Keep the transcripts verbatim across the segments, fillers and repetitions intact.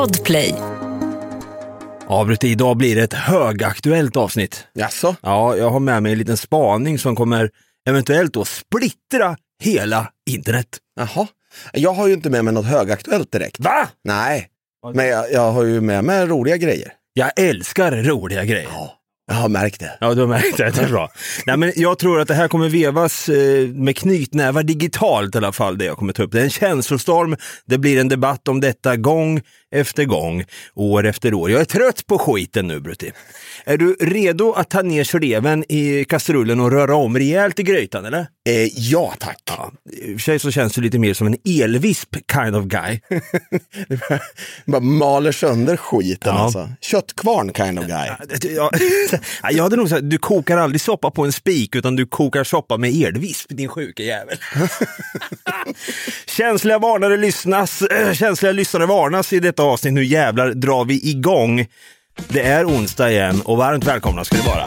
Podplay. Avbryt, idag blir det ett högaktuellt avsnitt. Jaså? Ja, jag har med mig en liten spaning som kommer eventuellt då splittra hela internet. Jaha. Jag har ju inte med mig något högaktuellt direkt. Va? Nej, men jag, jag har ju med mig roliga grejer. Jag älskar roliga grejer. Ja, jag har märkt det. Ja, du har märkt det. Det är bra. Nej, men jag tror att det här kommer vevas eh, med knytnävar digitalt i alla fall, det jag kommer ta upp. Det är en känslostorm. Det blir en debatt om detta gång efter gång, år efter år. Jag är trött på skiten nu, Brutti. Är du redo att ta ner sleven i kastrullen och röra om rejält i grytan, eller? Eh, ja, tack. Ja, i och för sig så känns du lite mer som en elvisp kind of guy. Bara maler sönder skiten, Ja. alltså. Köttkvarn kind of guy. Ja, jag hade nog sagt, du kokar aldrig soppa på en spik utan du kokar soppa med elvisp, din sjuka jävel. Känsliga varnare lyssnas, äh, känsliga lyssnare varnas i detta avsnitt. Nu jävlar drar vi igång. Det är onsdag igen och varmt välkomna ska det vara.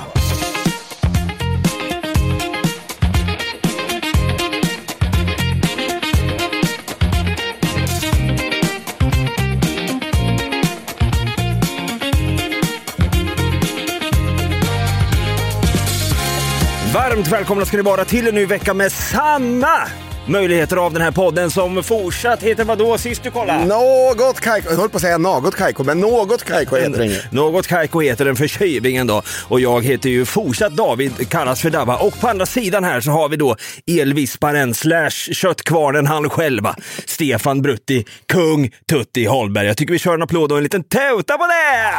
Varmt välkomna ska ni vara till en ny vecka med samma möjligheter av den här podden som fortsatt heter vad då sist du kollade? Något kajko. Jag höll på att säga något kajko, men något kajko heter den ju. Något kajko heter den för tjejbingen då. Och jag heter ju fortsatt David, kallas för Dabba. Och på andra sidan här så har vi då elvisparen slash köttkvarnen han själva. Stefan Brutti, kung Tutti Holberg. Jag tycker vi kör en applåd och en liten tuta på det!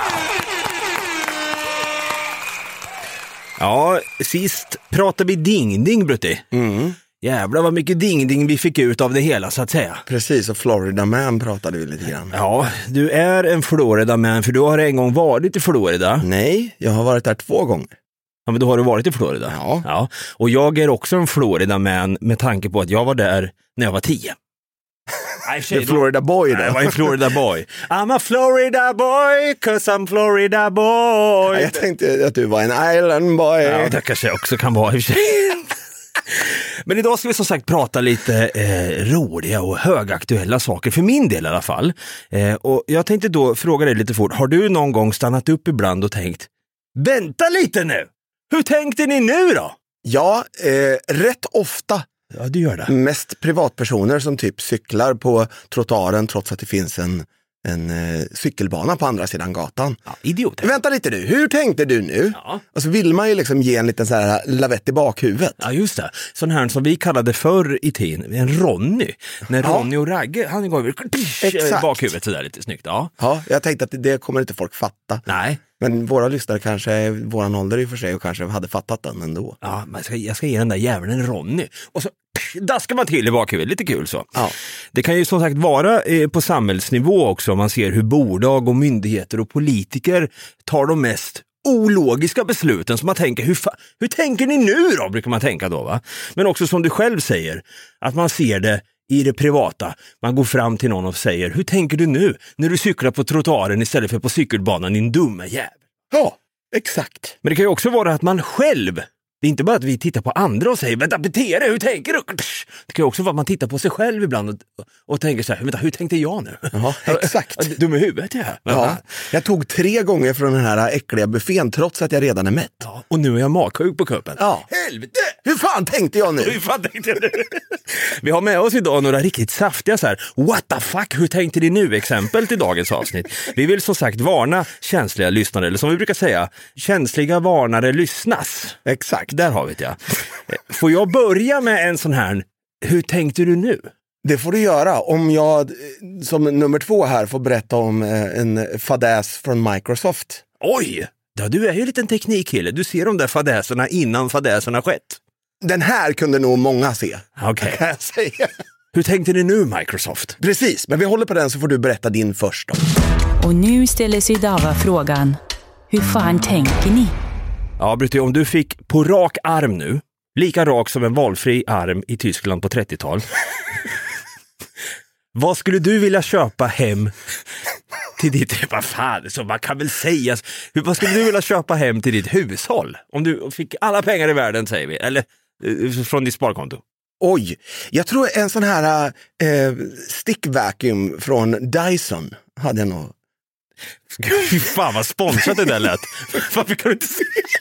Ja, sist pratade vi ding-ding, Brutti. Mm. Jävlar vad mycket ding-ding vi fick ut av det hela, så att säga. Precis, och Florida Man pratade vi lite grann. Ja, du är en Florida Man, för du har en gång varit i Florida. Nej, jag har varit där två gånger. Ja, men då har du varit i Florida. Ja. Ja. Och jag är också en Florida Man med tanke på att jag var där när jag var tio. Nej, Det är Florida Boy Nej, där. jag var en Florida Boy. I'm a Florida boy, cause I'm Florida boy. Ja, jag tänkte att du var en Island Boy. Ja, det kanske jag också kan vara i och för sig. Men idag ska vi som sagt prata lite eh, roliga och högaktuella saker, för min del i alla fall. Eh, och jag tänkte då fråga dig lite fort, har du någon gång stannat upp ibland och tänkt, vänta lite nu, hur tänkte ni nu då? Ja, eh, rätt ofta. Ja, du gör det. Mest privatpersoner som typ cyklar på trottoaren trots att det finns en, en eh, cykelbana på andra sidan gatan. Ja, idiot. Vänta lite du, hur tänkte du nu? Ja. Och så vill man ju liksom ge en liten så här lavett i bakhuvudet. Ja, just det. Sån här som vi kallade förr i tiden, en Ronny. När Ja. Ronny och Ragge, han går över Exakt. bakhuvudet sådär lite snyggt. Ja. Ja, jag tänkte att det kommer inte folk fatta. Nej. Men våra lyssnare kanske är våran ålder i och för sig och kanske hade fattat den ändå. Ja, men jag ska, jag ska ge den där jäveln en Ronny. Och så daskar man till i bakhuvudet, lite kul så. Ja. Det kan ju som sagt vara eh, på samhällsnivå också, om man ser hur bolag och myndigheter och politiker tar de mest ologiska besluten, som man tänker, hur, fa- hur tänker ni nu då, brukar man tänka då, va? Men också som du själv säger, att man ser det i det privata. Man går fram till någon och säger, hur tänker du nu när du cyklar på trottoaren istället för på cykelbanan, din dumma jävel? Ja, exakt. Men det kan ju också vara att man själv, det är inte bara att vi tittar på andra och säger, vänta, bete dig, hur tänker du? Det kan ju också vara att man tittar på sig själv ibland och, och tänker så här, vänta, hur tänkte jag nu? Ja, exakt. Dum i huvudet, ja. Ja, jag tog tre gånger från den här äckliga buffén trots att jag redan är mätt. Ja, och nu är jag magsjuk på kuppen. Ja. Helvete! Hur fan tänkte jag nu? Hur fan tänkte jag nu? Vi har med oss idag några riktigt saftiga så här, what the fuck, hur tänkte ni nu? Exempel till dagens avsnitt. Vi vill som sagt varna känsliga lyssnare, eller som vi brukar säga, känsliga varnare lyssnas. Exakt. Där har vi det, ja. Får jag börja med en sån här, hur tänkte du nu? Det får du göra. Om jag eh, som nummer två här får berätta om eh, en fadäs från Microsoft. Oj! Ja, du är ju en liten teknikkille. Du ser de där fadäserna innan fadäserna skett. Den här kunde nog många se. Okej. Kan jag säga. Hur tänkte ni nu, Microsoft? Precis, men vi håller på den så får du berätta din först då. Och nu ställer sig Dava frågan, hur fan tänker ni? Ja, Brutti, om du fick på rak arm nu, lika rak som en valfri arm i Tyskland på trettiotal. Vad skulle du vilja köpa hem till ditt, vad fan, så man kan väl säga, vad skulle du vilja köpa hem till ditt hushåll? Om du fick alla pengar i världen, säger vi, eller eh, från ditt sparkonto. Oj, jag tror en sån här eh, stick vacuum från Dyson hade jag nog Fy fan vad sponsrat det där lät. Varför kan du inte se?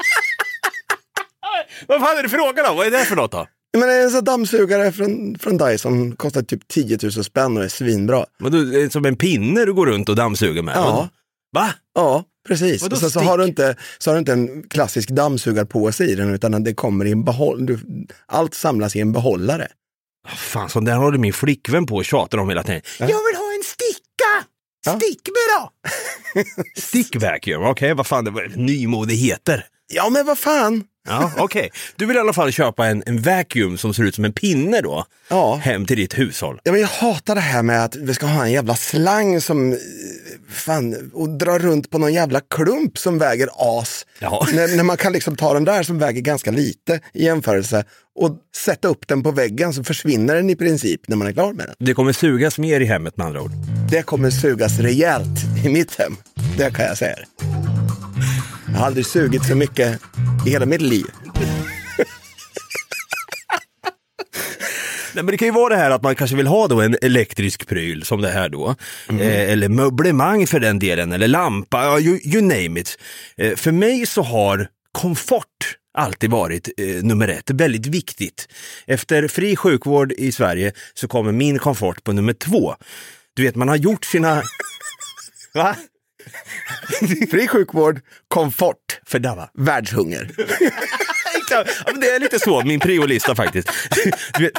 Vad fan är det frågan om? Vad är det för något då? Men det är en sån dammsugare från, från Dyson. Kostar typ tio tusen spänn och är svinbra. Men du, det är som en pinne du går runt och dammsuger med. Ja. Va? Ja, precis. Vadå Och sen så stick? har, du inte, så har du inte en klassisk dammsugarpåse i den, utan det kommer i en behåll, allt samlas i en behållare. Fan, så där håller min flickvän på och tjatar om hela tiden. Ja. Jag vill ha en sticka! Ja. Stick mig då! Stickvacuum, okej, okay, vad fan det var nymode heter. Ja, men vad fan? Ja, okej. Okay. Du vill i alla fall köpa en, en vacuum som ser ut som en pinne då. Ja. Hem till ditt hushåll. Ja, men jag hatar det här med att vi ska ha en jävla slang som fan, och dra runt på någon jävla klump som väger as. Ja. När, när man kan liksom ta den där som väger ganska lite i jämförelse och sätta upp den på väggen, så försvinner den i princip när man är klar med den. Det kommer sugas mer i hemmet med andra ord. Det kommer sugas rejält i mitt hem. Det kan jag säga. Jag har aldrig sugit så mycket i hela mitt liv. Nej, men det kan ju vara det här att man kanske vill ha då en elektrisk pryl som det här då. Mm. Eh, eller möblemang för den delen. Eller lampa, ja, you, you name it. Eh, för mig så har komfort alltid varit eh, nummer ett. Väldigt viktigt. Efter fri sjukvård i Sverige så kommer min komfort på nummer två. Du vet, man har gjort sina... Va? Fri sjukvård, komfort, Fördava. världshunger. Ja, men det är lite så, min priolista faktiskt. Du vet...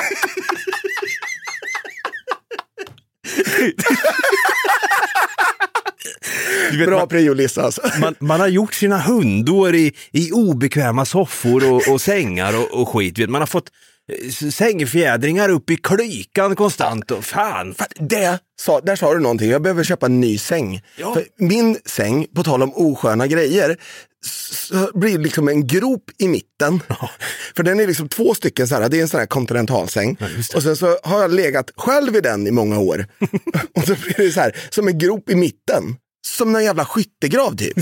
Du vet, Bra man, priolista alltså. man, man har gjort sina hundår i, i obekväma soffor och, och sängar och, och skit. Vet, man har fått sängfjädringar upp i klykan konstant och fan. Det, sa, där sa du någonting, jag behöver köpa en ny säng. Ja. För min säng, på tal om osköna grejer, så blir liksom en grop i mitten. Ja. För den är liksom två stycken så här, det är en sån här kontinentalsäng. Ja, och sen så har jag legat själv i den i många år. Och så blir det så här, som en grop i mitten. Som en jävla skyttegrav typ.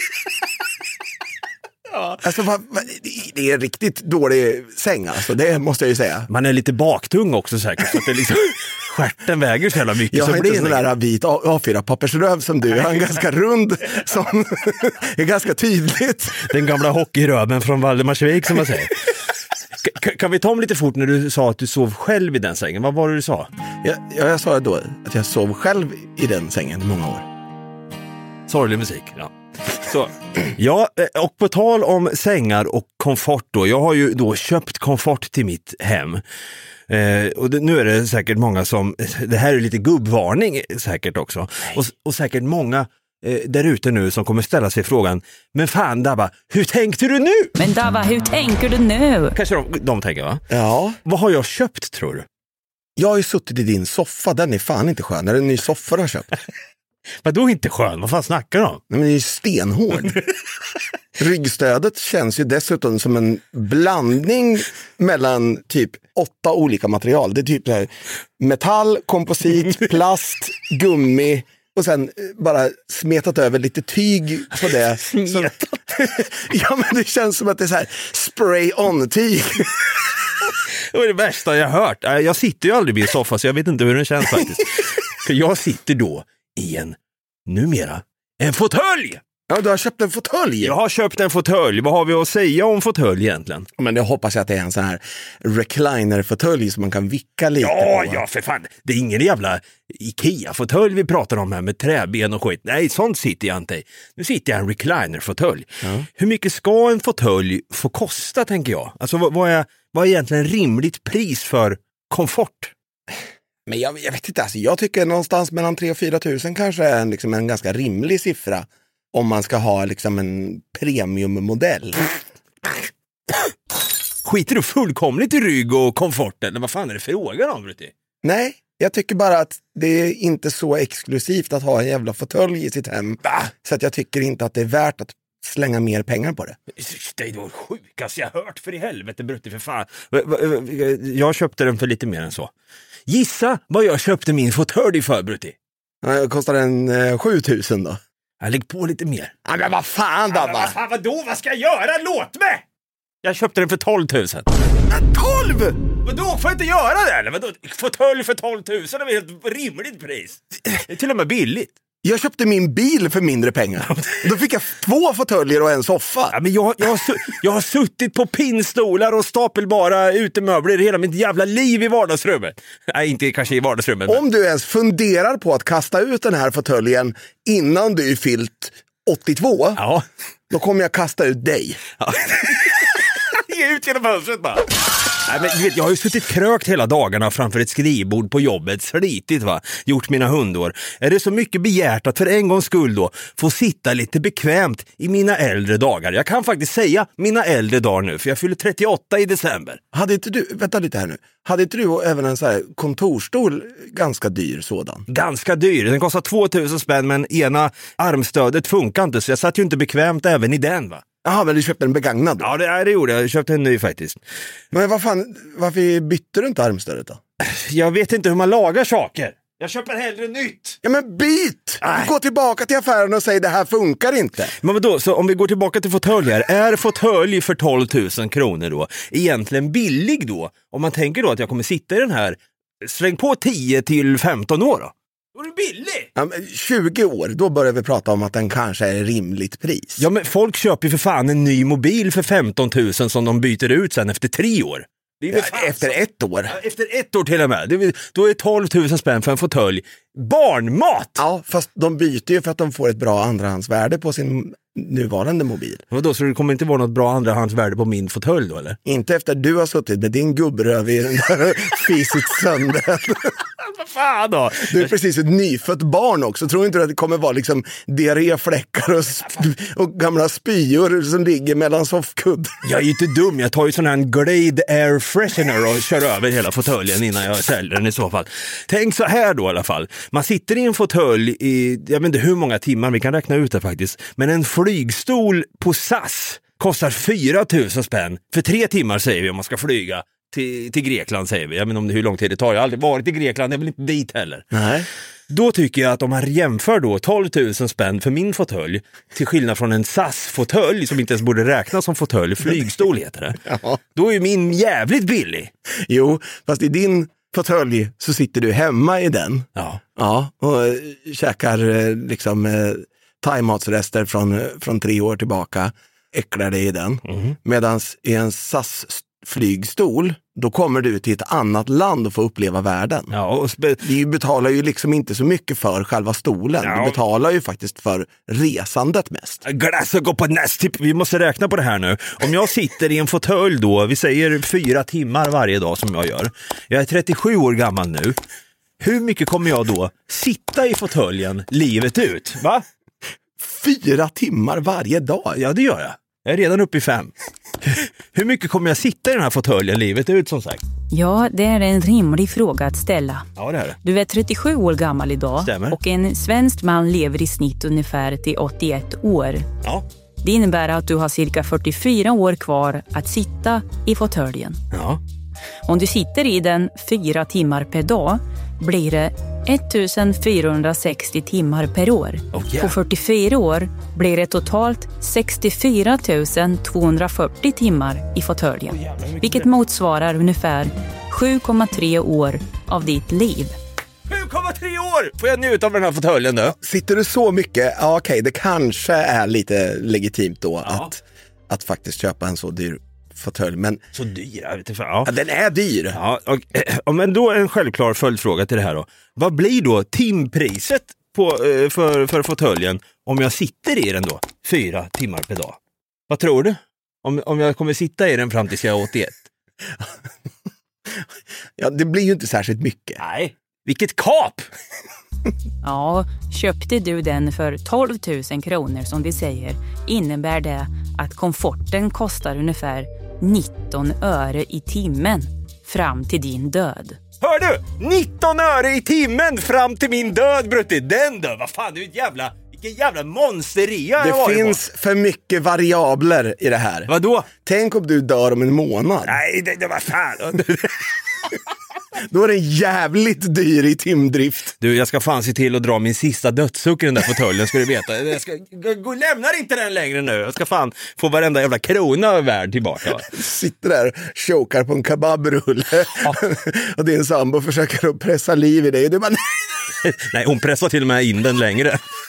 Ja. Alltså, vad, vad, det är en riktigt dålig säng alltså, det måste jag ju säga. Man är lite baktung också säkert, så att det liksom, stjärten väger så jävla mycket. Jag så har blir inte sån där vit A fyra pappersröv som du, jag har en ganska rund som är ganska tydligt. Den gamla hockeyröven från Valdemarsvik som man säger. K- kan vi ta om lite fort när du sa att du sov själv i den sängen? Vad var det du sa? Jag, jag, jag sa då att jag sov själv i den sängen i många år. Sorglig musik, ja. Så, ja, och på tal om sängar och komfort då. Jag har ju då köpt komfort till mitt hem. Eh, och det, nu är det säkert många som, det här är lite gubbvarning säkert också. Och, och säkert många eh, där ute nu som kommer ställa sig frågan, men fan Dabba, hur tänkte du nu? Men Dabba, hur tänker du nu? Kanske de, de tänker va? Ja. Vad har jag köpt tror du? Jag har ju suttit i din soffa, den är fan inte skön. Är det en ny soffa du har köpt? Vadå inte skön? Vad fan snackar du om? Nej, men det är ju stenhård. Ryggstödet känns ju dessutom som en blandning mellan typ åtta olika material. Det är typ så här, metall, komposit, plast, gummi och sen bara smetat över lite tyg på det. Så, ja, men det känns som att det är så här spray-on-tyg. Det var det värsta jag hört. Jag sitter ju aldrig i en soffa så jag vet inte hur den känns faktiskt. För jag sitter då i en, numera, en fåtölj! Ja, du har köpt en fåtölj. Jag har köpt en fåtölj. Vad har vi att säga om fåtölj egentligen? Men jag hoppas att det är en sån här recliner-fåtölj som man kan vicka lite ja, på. Ja, för fan. Det är ingen jävla Ikea-fåtölj vi pratar om här med träben och skit. Nej, sånt sitter jag inte i. Nu sitter jag i en recliner-fåtölj. Ja. Hur mycket ska en fåtölj få kosta, tänker jag? Alltså, vad, vad, är, vad är egentligen rimligt pris för komfort? Men jag, jag vet inte, alltså, jag tycker någonstans mellan tre och fyra tusen kanske är en, liksom en ganska rimlig siffra om man ska ha liksom en premiummodell. Skiter du fullkomligt i rygg och komfort eller vad fan är det frågan om, Brutti? Nej, jag tycker bara att det är inte så exklusivt att ha en jävla fåtölj i sitt hem. Bah! Så att jag tycker inte att det är värt att slänga mer pengar på det. Det är då sjukaste jag hört, för i helvete, Brutti, för fan. Jag köpte den för lite mer än så. Gissa vad jag köpte min fåtölj för, Brutti? Ja, kostar den eh, sju tusen då? Jag lägger på lite mer. Ja, men vad fan då, ja, vad fan, vadå? Vad ska jag göra? Låt mig! Jag köpte den för tolv tusen. tolv? Vadå? Får jag inte göra det eller? Vadå? Fåtölj för tolv tusen är väl helt rimligt pris. Det är till och med billigt. Jag köpte min bil för mindre pengar. Då fick jag två fåtöljer och en soffa. Ja, men jag, jag, har, jag har suttit på pinnstolar och stapelbara utemöbler hela mitt jävla liv i vardagsrummet. Nej, inte kanske i vardagsrummet. Om du ens funderar på att kasta ut den här fåtöljen innan du är fyllt åttiotvå, ja. Då kommer jag kasta ut dig. Ja. Ut genom fönstret bara. Nej, men, du vet, jag har ju suttit krökt hela dagarna framför ett skrivbord på jobbet, slitit va, gjort mina hundår. Är det så mycket begärt att för en gångs skull då få sitta lite bekvämt i mina äldre dagar? Jag kan faktiskt säga mina äldre dagar nu, för jag fyller trettioåtta i december. Hade inte du, vänta lite här nu, hade inte du även en så här kontorstol, ganska dyr sådan? Ganska dyr, den kostar tvåtusen spänn, men ena armstödet funkar inte, så jag satt ju inte bekvämt även i den va. Jaha, men du köpte en begagnad då? Ja, det, det gjorde jag. Jag köpte en ny faktiskt. Men vad fan, varför bytte du inte armstödet då? Jag vet inte hur man lagar saker. Jag köper hellre nytt. Ja, men byt! Nej. Gå tillbaka till affären och säg det här funkar inte. Men vadå, så om vi går tillbaka till fåtöljer, är fåtölj för tolv tusen kronor då egentligen billig då? Om man tänker då att jag kommer sitta i den här, släng på tio till femton år då. Då är det billig! Ja, men tjugo år, då börjar vi prata om att den kanske är rimligt pris. Ja, men folk köper ju för fan en ny mobil för femton tusen som de byter ut sen efter tre år. Det är ja, efter så. ett år. Ja, efter ett år till och med. Det, då är tolv tusen spänn för en fåtölj. Barnmat! Ja, fast de byter ju för att de får ett bra andrahandsvärde på sin nuvarande mobil. Vadå, så det kommer inte vara något bra andrahandsvärde på min fåtölj då, eller? Inte efter du har suttit med din gubbröv i den där fisit sönder. Vad fan då? Du är precis ett nyfött barn också. Tror inte du att det kommer vara liksom diarréfläckar och, sp- och gamla spyor som ligger mellan soffkudd? Jag är ju inte dum. Jag tar ju sån här Glade Air Freshener och kör över hela fåtöljen innan jag säljer den i så fall. Tänk så här då i alla fall. Man sitter i en fåtölj i, jag vet inte hur många timmar, vi kan räkna ut det faktiskt. Men en flygstol på S A S kostar fyra tusen spänn. För tre timmar säger vi om man ska flyga. Till, till Grekland säger vi. Jag vet inte om det, hur lång tid det tar. Jag har aldrig varit i Grekland, jag vill inte dit heller. Nej. Då tycker jag att om man jämför då tolv tusen spänn för min fåtölj till skillnad från en S A S-fåtölj som inte ens borde räknas som fåtölj, flygstol heter det. Ja. Då är min jävligt billig. Jo, fast i din fåtölj så sitter du hemma i den. Ja. Ja, och äh, käkar liksom äh, thaimatsrester från, från tre år tillbaka. Äcklar dig i den. Mm. Medan i en S A S flygstol, då kommer du till ett annat land och får uppleva världen. Ja, och spe- du betalar ju liksom inte så mycket för själva stolen. Ja. Du betalar ju faktiskt för resandet mest. Glass och gå på näst. Vi måste räkna på det här nu. Om jag sitter i en fåtölj då, vi säger fyra timmar varje dag som jag gör. Jag är trettiosju år gammal nu. Hur mycket kommer jag då sitta i fåtöljen livet ut? Va? Fyra timmar varje dag? Ja, det gör jag. Jag är redan uppe i fem. Hur mycket kommer jag sitta i den här fåtöljen livet ut som sagt? Ja, det är en rimlig fråga att ställa. Ja, det är det. Du är trettiosju år gammal idag. Stämmer. Och en svensk man lever i snitt ungefär till åttioett år. Ja. Det innebär att du har cirka fyrtiofyra år kvar att sitta i fåtöljen. Ja. Om du sitter i den fyra timmar per dag blir det ettusendfyrahundrasextio timmar per år. Oh, yeah. På fyrtiofyra år blir det totalt sextiofyra tusen tvåhundrafyrtio timmar i fåtöljen. Oh, yeah, vilket motsvarar ungefär sju komma tre år av ditt liv. sju komma tre år! Får jag njuta av den här fåtöljen då? Sitter du så mycket, ja okej, det kanske är lite legitimt då ja. att, att faktiskt köpa en så dyr fåtölj, men så dyr, jag vet inte, ja. Ja, den är dyr. Ja, och, och, men då är en självklar följdfråga till det här då. Vad blir då timpriset på, för, för fåtöljen om jag sitter i den då fyra timmar per dag? Vad tror du? Om, om jag kommer sitta i den fram tills jag är åttioett? Ja, det blir ju inte särskilt mycket. Nej, vilket kap! Ja, köpte du den för tolv tusen kronor som vi säger innebär det att komforten kostar ungefär nitton öre i timmen fram till din död. Hör du? nitton öre i timmen fram till min död, Brutti. Den död, vad fan, du är ett jävla, vilken jävla monsteria. Det finns på. För mycket variabler i det här. Vadå? Tänk om du dör om en månad. Nej, det, det var fan. Då är det jävligt dyr i timdrift. Du, jag ska fan se till att dra min sista dödssuck i den där fåtöljen, ska du veta. Jag ska, gå, lämnar inte den längre nu. Jag ska fan få varenda jävla krona värd tillbaka. Sitter där, chokar på en kebabrulle. Ja. Och din sambo försöker att pressa liv i dig. Du bara, nej, hon pressar till och med in den längre.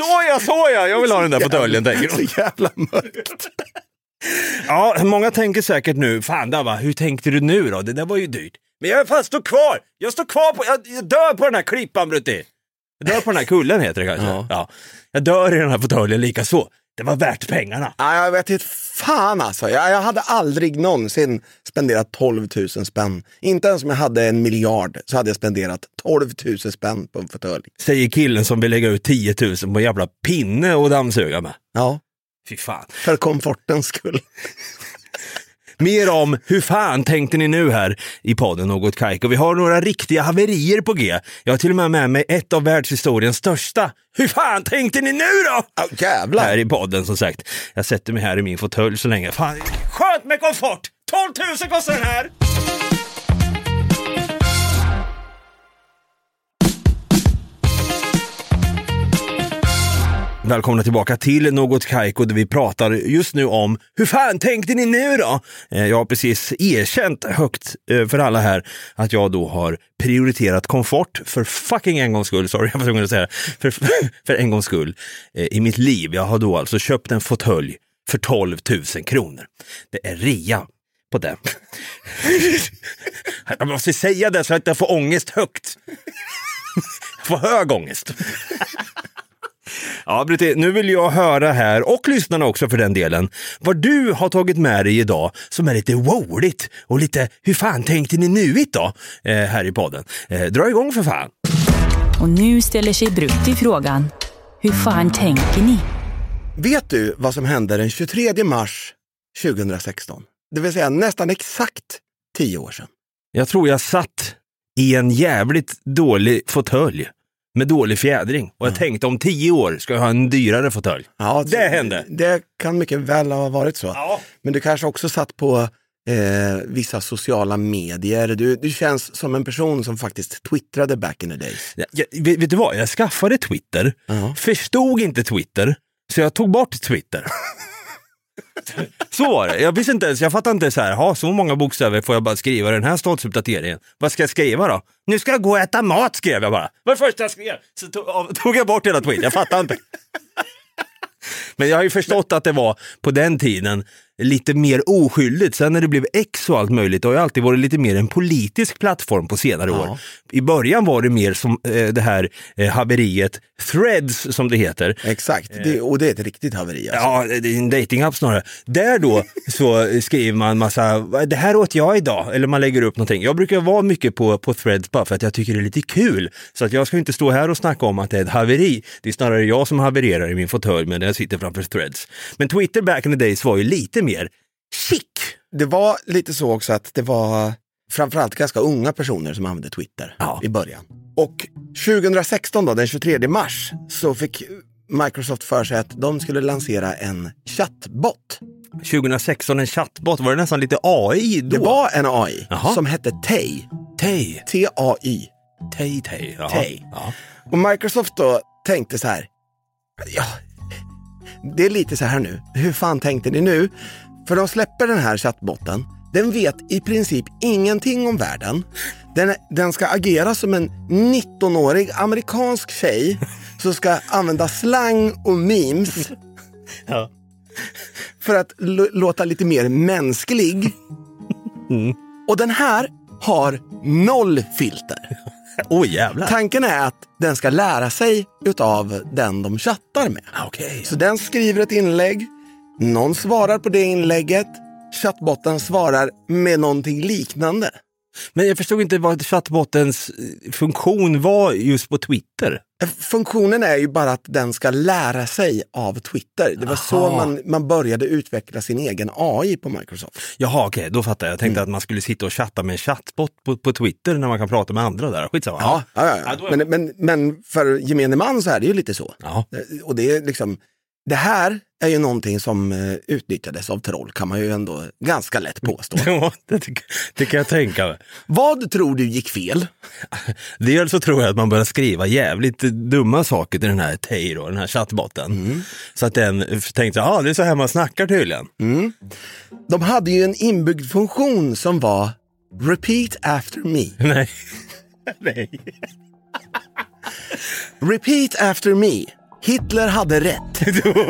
såja, såja, jag vill ha den där fåtöljen, tänker de. Så jävla mörkt. Ja, många tänker säkert nu, fan Dava, hur tänkte du nu då? Det där var ju dyrt. Men jag fan står kvar, jag står kvar på, jag, jag dör på den här klippan, Brutti. Jag dör på den här kullen, heter det kanske. Ja. Ja. Jag dör i den här fåtöljen lika så. Det var värt pengarna. Ja, jag vet inte, fan alltså. Jag, jag hade aldrig någonsin spenderat tolv tusen spänn. Inte ens om jag hade en miljard så hade jag spenderat tolv tusen spänn på en fåtölj. Säger killen som vill lägga ut tio tusen på en jävla pinne och dammsuga med. Ja. Fy fan. För komfortens skull. Mer om hur fan tänkte ni nu här i podden Något Kajko. Vi har några riktiga haverier på G. Jag har till och med med mig ett av världshistoriens största. Hur fan tänkte ni nu då? Oh, jävlar. Här i podden som sagt. Jag sätter mig här i min fåtölj så länge. Fan, skönt med komfort. tolv tusen kostar den här. Välkomna tillbaka till Något Kajko där vi pratar just nu om hur fan tänkte ni nu då? Jag har precis erkänt högt för alla här att jag då har prioriterat komfort för fucking en gångs skull, sorry jag var tvungen att säga för, för en gångs skull i mitt liv. Jag har då alltså köpt en fåtölj för tolv tusen kronor. Det är rea på den. Jag måste säga det så att jag får ångest högt. Jag får hög ångest. Ja, Brutti, nu vill jag höra här, och lyssnarna också för den delen, vad du har tagit med dig idag som är lite wowligt och lite, hur fan tänkte ni nu idag eh, här i podden? Eh, dra igång för fan. Och nu ställer sig Brutti frågan, hur fan tänker ni? Vet du vad som hände den tjugotredje mars tjugohundrasexton? Det vill säga nästan exakt tio år sedan. Jag tror jag satt i en jävligt dålig fåtölj med dålig fjädring. Och jag ja. tänkte om tio år ska jag ha en dyrare fåtölj. Ja, det, det hände. Det kan mycket väl ha varit så. Ja. Men du kanske också satt på eh, vissa sociala medier. Du, du känns som en person som faktiskt twittrade back in the days. Ja, jag, vet, vet du vad? Jag skaffade Twitter. Uh-huh. Förstod inte Twitter. Så jag tog bort Twitter. Så var det. Jag visste inte ens, jag fattar inte så här, ha så många bokstäver får jag bara skriva den här statusuppdateringen. Vad ska jag skriva då? Nu ska jag gå och äta mat, skrev jag bara. Vad först jag skrev? Så tog, tog jag bort hela tweet, jag fattar inte. Men jag har ju förstått att det var på den tiden lite mer oskyldigt. Sen när det blev X och allt möjligt, har ju alltid varit lite mer en politisk plattform på senare ja. år. I början var det mer som eh, det här eh, haveriet Threads som det heter. Exakt, det, och det är ett riktigt haveri. Alltså. Ja, det är en datingapp snarare. Där då så skriver man massa, det här åt jag idag, eller man lägger upp någonting. Jag brukar vara mycket på, på Threads bara för att jag tycker det är lite kul. Så att jag ska inte stå här och snacka om att det är ett haveri. Det är snarare jag som havererar i min fåtölj men jag sitter framför Threads. Men Twitter back in the days var ju lite mer chic. Det var lite så också att det var framförallt ganska unga personer som använde Twitter ja. i början. Och tjugohundrasexton då, den tjugotredje mars, så fick Microsoft för sig att de skulle lansera en chattbot. tjugohundrasexton en chattbot, var det nästan lite A I då? Det var en A I Aha. som hette Tay. Tay. T A Y. Tay, Tay. Ja. Tay. Ja. Och Microsoft då tänkte så här, ja, det är lite så här nu. Hur fan tänkte ni nu? För de släpper den här chattbotten. Den vet i princip ingenting om världen. Den, den ska agera som en nittonårig amerikansk tjej som ska använda slang och memes ja. för att l- låta lite mer mänsklig. Mm. Och den här har noll filter. Oj, oh, jävlar. Tanken är att den ska lära sig utav den de chattar med. Okay. Så den skriver ett inlägg. Någon svarar på det inlägget. Chattbotten svarar med någonting liknande. Men jag förstod inte vad chattbottens funktion var just på Twitter. Funktionen är ju bara att den ska lära sig av Twitter. Det var Aha. så man, man började utveckla sin egen A I på Microsoft. Jaha, okej, okay, då fattar jag. Jag tänkte mm. att man skulle sitta och chatta med en chattbot på, på Twitter när man kan prata med andra där. Skitsamma. Ja, ja, ja, ja. ja men, men, men för gemene man så är det ju lite så. Ja. Och det är liksom... Det här är ju någonting som uh, utnyttjades av troll, kan man ju ändå ganska lätt påstå. Ja, det, tycker, det kan jag tänka mig. Vad tror du gick fel? Dels så tror jag att man börjar skriva jävligt dumma saker till den här Tay då, den här chattbotten. Mm. Så att den tänkte, ja ah, det är så här man snackar tydligen. Mm. De hade ju en inbyggd funktion som var repeat after me. Nej. Nej. Repeat after me. Hitler hade rätt.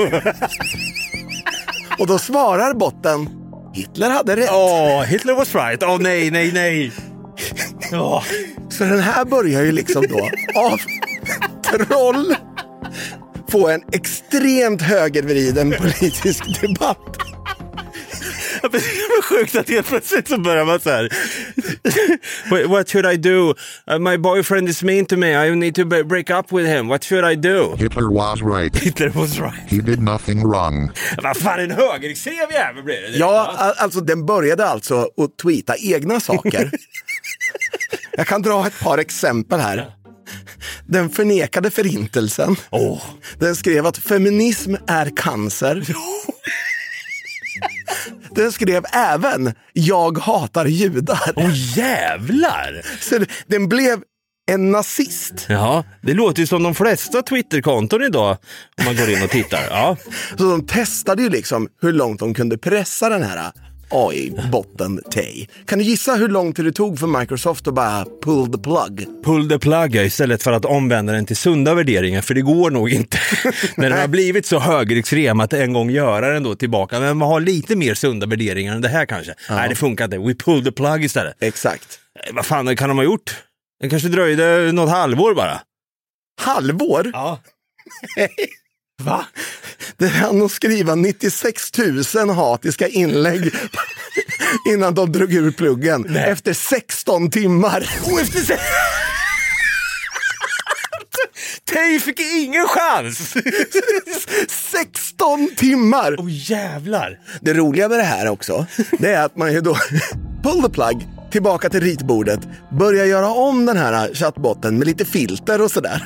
Och då svarar botten, Hitler hade rätt. Åh, oh, Hitler was right. Åh oh, nej, nej, nej. Oh. Så den här börjar ju liksom då av troll få en extremt högervriden politisk debatt. Det är sjukt att helt plötsligt så börjar man så här. What should I do? Uh, my boyfriend is mean to me. I need to break up with him. What should I do? Hitler was right. Hitler was right. He did nothing wrong. Vad fan, en högerextrem jävel blir det? Ja, alltså den började alltså att tweeta egna saker. Jag kan dra ett par exempel här. Den förnekade förintelsen. Oh. Den skrev att feminism är cancer. Den skrev även jag hatar judar. Åh oh, jävlar! Så den blev en nazist. Ja, det låter ju som de flesta Twitterkonton idag om man går in och tittar. Ja. Så de testade ju liksom hur långt de kunde pressa den här A I-botten Tay. Kan du gissa hur lång tid det tog för Microsoft att bara pull the plug? Pull the plug istället för att omvända den till sunda värderingar, för det går nog inte. När den har blivit så högerextrem att en gång göra den då tillbaka. Men man har lite mer sunda värderingar än det här kanske. Ja. Nej, det funkar inte. We pull the plug istället. Exakt. Eh, vad fan kan de ha gjort? Det kanske dröjde något halvår bara. Halvår? Ja. Va? Det hann att skriva nittiosex tusen hatiska inlägg innan de drog ur pluggen. Nej. Efter sexton timmar. Och efter se- Tay fick ingen chans. sexton timmar. Åh oh, jävlar. Det roliga med det här också, det är att man ju då pull the plug, tillbaka till ritbordet, börjar göra om den här chattbotten med lite filter och sådär.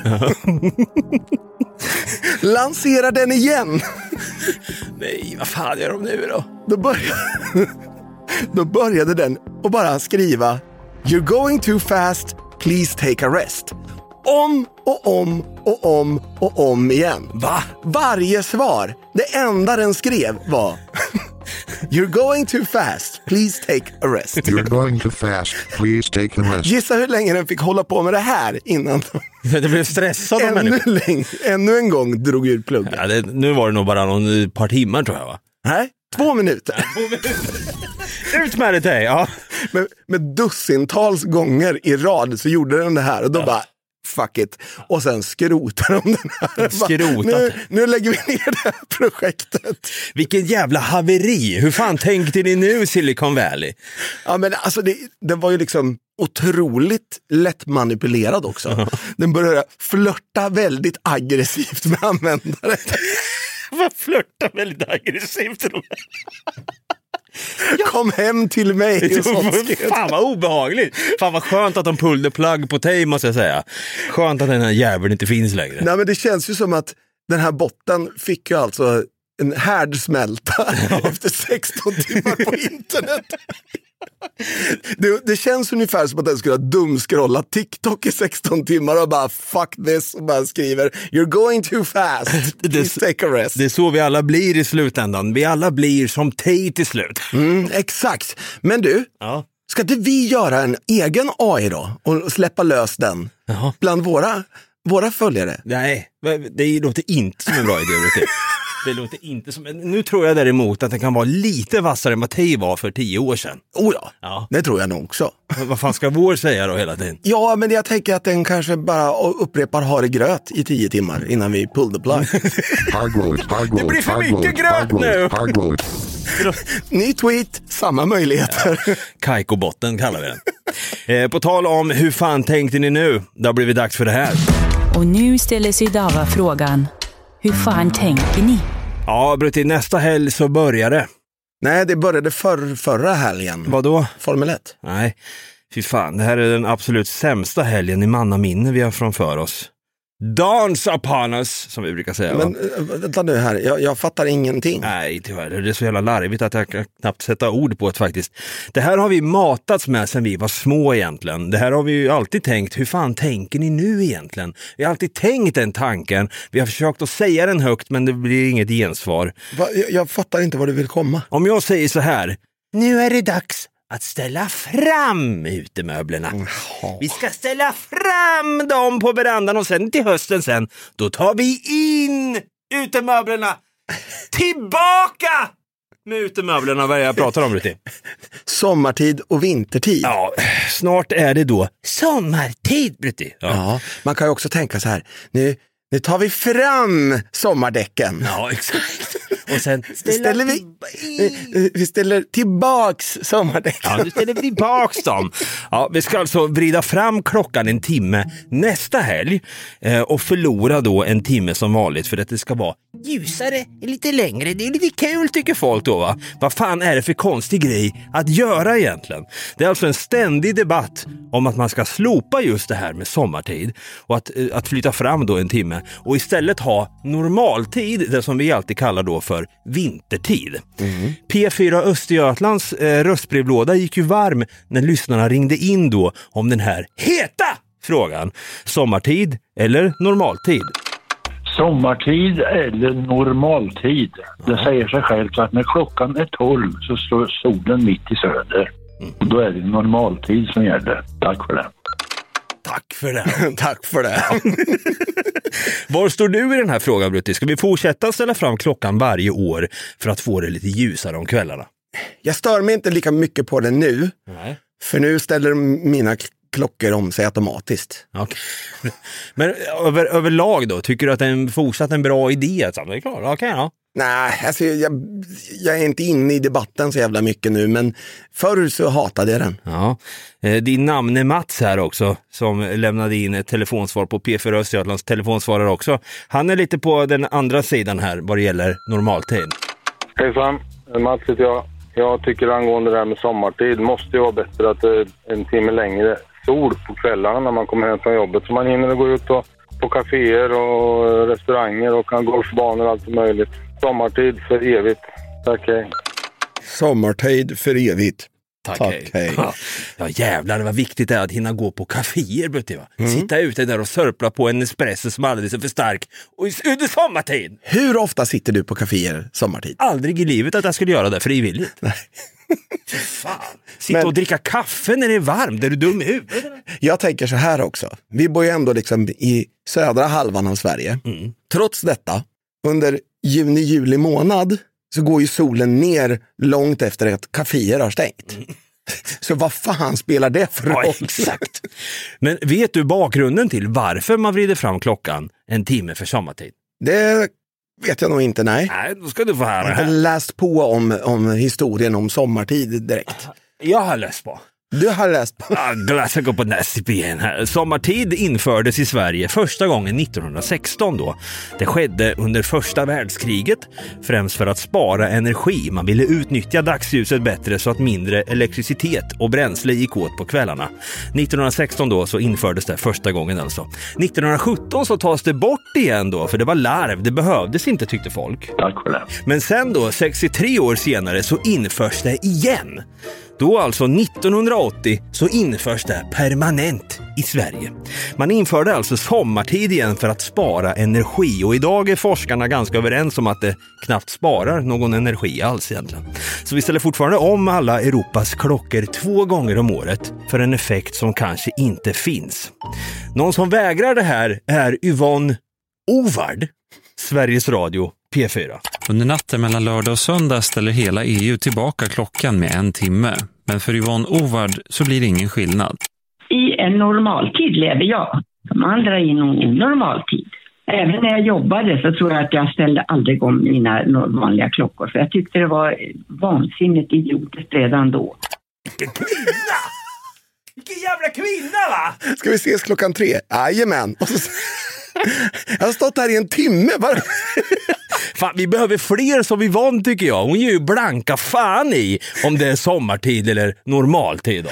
Lansera den igen. Nej, vad fan gör de nu då? Då började, då började den och bara skriva You're going too fast, please take a rest. Om och om och om och om igen. Va? Varje svar, det enda den skrev var You're going too fast, please take a rest. You're going too fast, please take a rest. Gissa hur länge den fick hålla på med det här innan det blev stressad av ännu, människor. Länge, ännu en gång drog ur pluggen. Ja, det, nu var det nog bara någon par timmar tror jag, va? Nej, två minuter. Ut med det, Tay, ja. Med, med dussintals gånger i rad så gjorde den det här och då ja. bara fuck it. Och sen skrotar de den här. Skrotat. Nu, nu lägger vi ner det här projektet. Vilken jävla haveri. Hur fan tänkte ni nu, Silicon Valley? Ja, men alltså det, den var ju liksom otroligt lätt manipulerad också. Uh-huh. Den började flirta väldigt aggressivt med användare. Vad flirta väldigt aggressivt? Ja. Kom hem till mig. Fan vad obehagligt. Fan vad skönt att de pullade plugg på Tay, måste jag säga. Skönt att den här jäveln inte finns längre. Nej, men det känns ju som att den här botten fick ju alltså en härdsmälta efter sexton timmar på internet. Det, det känns ungefär som att den skulle ha dumskrolla TikTok i sexton timmar och bara fuck this och bara skriver You're going too fast, please take a rest. Det är så vi alla blir i slutändan. Vi alla blir som Tay till slut. Mm, exakt. Men du, ja. Ska inte vi göra en egen A I då och släppa lös den Jaha. bland våra, våra följare? Nej, det låter inte som en bra idé. Det låter inte som... Nu tror jag däremot att det kan vara lite vassare än vad Tay var för tio år sedan. Oh ja, ja. Det tror jag nog också. Vad fan ska vår säga då hela tiden? Ja, men jag tänker att den kanske bara upprepar har i gröt i tio timmar innan vi pull the plug. Det blir för mycket gröt nu! Ny tweet, samma möjligheter. Ja. Kajkobotten kallar vi den. eh, på tal om hur fan tänkte ni nu? Det har blivit dags för det här. Och nu ställer sig Dava frågan: hur fan tänker ni? Ja, Brutti, nästa helg så börjar det. Nej, det började för, förra helgen. Vad då? Formel ett. Nej, fy fan. Det här är den absolut sämsta helgen i mannaminne vi har framför oss. Dance upon us, som vi brukar säga. Men vänta nu här, jag, jag fattar ingenting. Nej, tyvärr. Det är så jävla larvigt att jag kan knappt sätta ord på det faktiskt. Det här har vi matats med sedan vi var små egentligen. Det här har vi ju alltid tänkt, hur fan tänker ni nu egentligen? Vi har alltid tänkt den tanken. Vi har försökt att säga den högt, men det blir inget gensvar. Va? Jag, jag fattar inte vad du vill komma. Om jag säger så här: nu är det dags att ställa fram utemöblerna. Vi ska ställa fram dem på verandan och sen till hösten sen, då tar vi in utemöblerna tillbaka med utemöblerna. Vad är jag pratar om, Brutti? Sommartid och vintertid. Ja, snart är det då sommartid, Brutti. Ja. Ja, man kan ju också tänka så här, nu, nu tar vi fram sommardäcken. Ja, exakt. Och sen ställer vi, vi, vi ställer tillbaks sommardäcken. Ja, nu ställer vi tillbaks dem. Ja, vi ska alltså vrida fram klockan en timme nästa helg eh, och förlora då en timme som vanligt för att det ska vara ljusare, lite längre. Det är lite kul tycker folk då, va? Vad fan är det för konstig grej att göra egentligen? Det är alltså en ständig debatt om att man ska slopa just det här med sommartid och att, eh, att flytta fram då en timme och istället ha normaltid, det som vi alltid kallar då för vintertid. Mm. P fyra Östergötlands eh, röstbrevlåda gick ju varm när lyssnarna ringde in då om den här heta frågan. Sommartid eller normaltid? Sommartid eller normaltid. Det säger sig självt att när klockan är tolv så står solen mitt i söder. Mm. Då är det normaltid som gäller. Tack för det. Tack för det. Tack för det. Var står du i den här frågan, Brutti? Ska vi fortsätta ställa fram klockan varje år för att få det lite ljusare om kvällarna? Jag stör mig inte lika mycket på det nu. Nej. För nu ställer mina klockor om sig automatiskt. Okay. Men över, överlag då, tycker du att det är en, fortsatt en bra idé? Det är klart, okej okay, ja. Nej, alltså jag, jag är inte inne i debatten så jävla mycket nu, men förr så hatade jag den. Ja. Din namn är Mats här också, som lämnade in ett telefonsvar på P fyra Östergötlands telefonsvarare också. Han är lite på den andra sidan här vad det gäller normaltid. Hejsan, Mats heter jag. Jag tycker angående det här med sommartid måste ju vara bättre att det är en timme längre sol på kvällarna när man kommer hem från jobbet. Så man hinner gå ut och, på kaféer och restauranger och kan golfbanor och allt möjligt. Sommartid för evigt. Tack, hej. Sommartid för evigt. Tack, Tack hej. Ja, ja jävlar, vad viktigt det är att hinna gå på kaféer, Brutti, va? Mm. Sitta ute där och sörpla på en espresso som alldeles är för stark och under sommartid. Hur ofta sitter du på kaféer sommartid? Aldrig i livet att jag skulle göra det frivilligt. Nej. Fan. Sitta Men, och dricka kaffe när det är varmt, är du dum i huvudet? Jag tänker så här också. Vi bor ju ändå liksom i södra halvan av Sverige. Mm. Trots detta, under juni, juli månad så går ju solen ner långt efter att kaféer har stängt. Mm. Så vad fan spelar det för roll? Ja, exakt. Men vet du bakgrunden till varför man vrider fram klockan en timme för sommartid? Det vet jag nog inte, nej. Nej, då ska du få höra. Jag har inte läst på om, om historien om sommartid direkt. Jag har läst på. Du har läst på. Ja, glass går på näst igen här. Sommartid infördes i Sverige första gången nittonhundrasexton då. Det skedde under första världskriget, främst för att spara energi. Man ville utnyttja dagsljuset bättre så att mindre elektricitet och bränsle gick åt på kvällarna. nittonhundrasexton då så infördes det första gången alltså. nittonhundrasjutton så tas det bort igen då, för det var larv. Det behövdes inte, tyckte folk. Tack för det. Men sen då, sextiotre år senare, så införs det igen. Då alltså nittonhundraåttio så införs det permanent i Sverige. Man införde alltså sommartid igen för att spara energi, och idag är forskarna ganska överens om att det knappt sparar någon energi alls egentligen. Så vi ställer fortfarande om alla Europas klockor två gånger om året för en effekt som kanske inte finns. Någon som vägrar det här är Yvonne Ovard, Sveriges Radio P fyra. Under natten mellan lördag och söndag ställer hela E U tillbaka klockan med en timme. Men för Yvonne Ovard så blir det ingen skillnad. I en normaltid lever jag. De andra i en normaltid. Även när jag jobbade så tror jag att jag ställde aldrig om mina vanliga klockor. För jag tyckte det var vansinnigt idiotiskt redan då. Vilken kvinna! Vilken jävla kvinna, va? Ska vi ses klockan tre? Jajamän. Och så... Jag har stått här i en timme bara. Fan, vi behöver fler som Yvonne, tycker jag. Hon ger ju blanka fan i om det är sommartid eller normaltid då.